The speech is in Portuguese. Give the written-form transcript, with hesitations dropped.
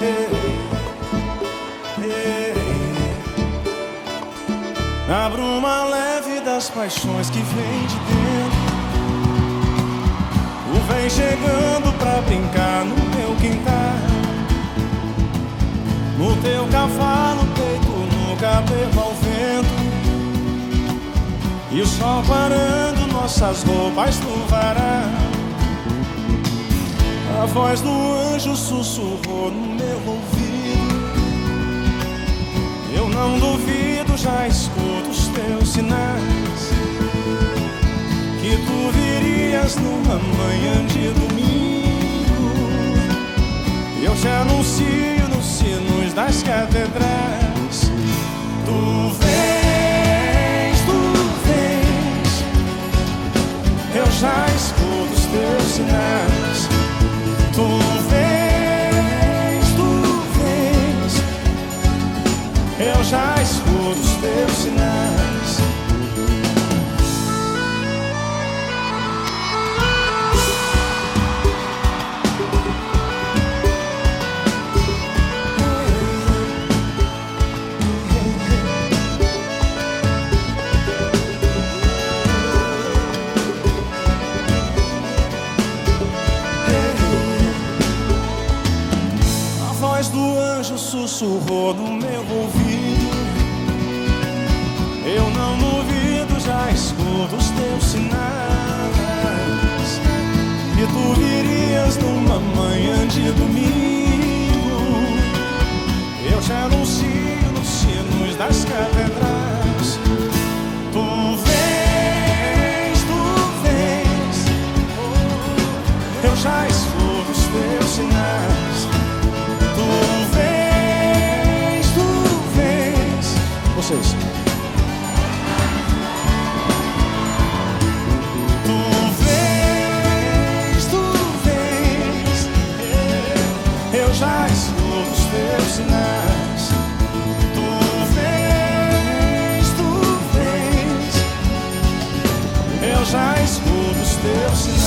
Na bruma leve das paixões que vem de dentro, tu vem chegando pra brincar no meu quintal. No teu cavalo, peito no cabelo ao vento, e o sol parando nossas roupas no varal. A voz do anjo sussurrou no meu ouvido. Eu não duvido, já escuto os teus sinais, que tu virias numa manhã de domingo. Eu te anuncio nos sinos das catedrais. Tu vens, eu já escuto os teus sinais. Tu vens, eu já escuto os teus sinais. A voz do anjo sussurrou no meu ouvido. Eu não duvido, já escuto os teus sinais, que tu virias numa manhã de domingo. Eu te anuncio nos sinos das catedrais. Tu vens, eu já escuto os teus sinais. Tu vens, vocês. Eu já escuto os teus sinais. Tu vens, eu já escuto os teus sinais.